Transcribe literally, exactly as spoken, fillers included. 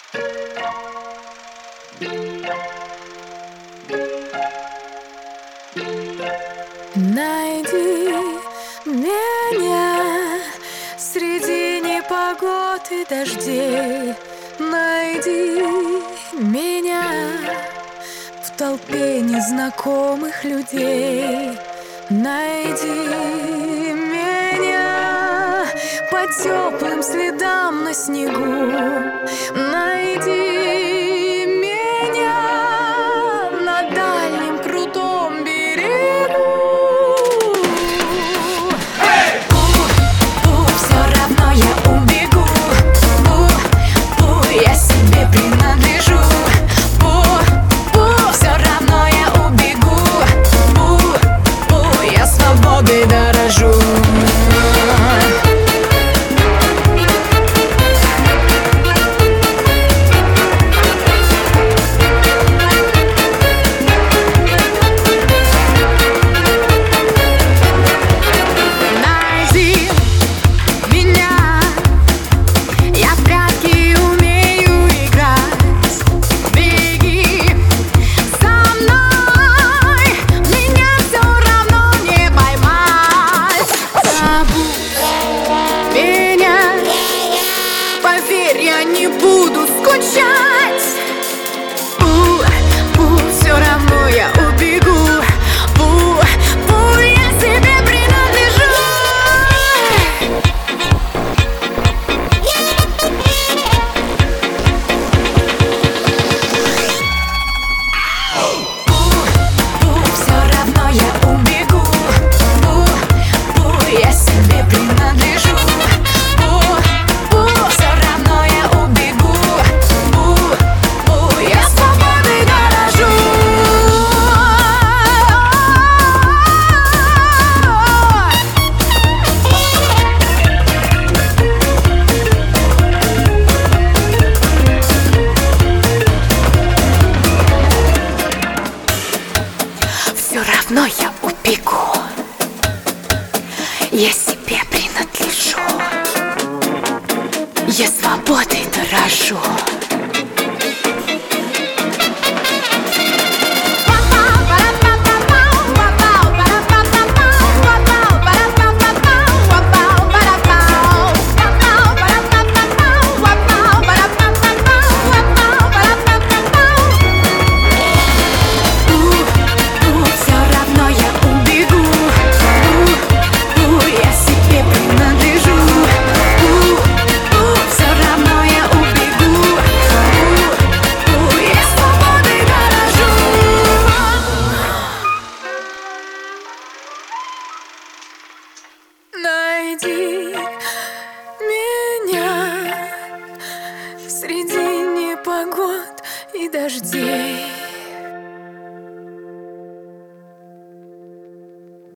Найди меня среди непогод и дождей. Найди меня в толпе незнакомых людей. Найди меня по теплым следам на снегу. Найди меня на дальнем крутом берегу. Бу-бу, все равно я убегу. Бу-бу, я себе принадлежу. Бу-бу, все равно я убегу. Бу-бу, я свободой дорожу. Поверь, я не буду скучать. Бу-бу, все равно я убегу. Бу-бу, я себе принадлежу. Бу-бу, все равно я убегу. Бу-бу, я себе принадлежу. Все равно я убегу. Я себе принадлежу. Я свободой дорожу. Найди меня среди непогод и дождей.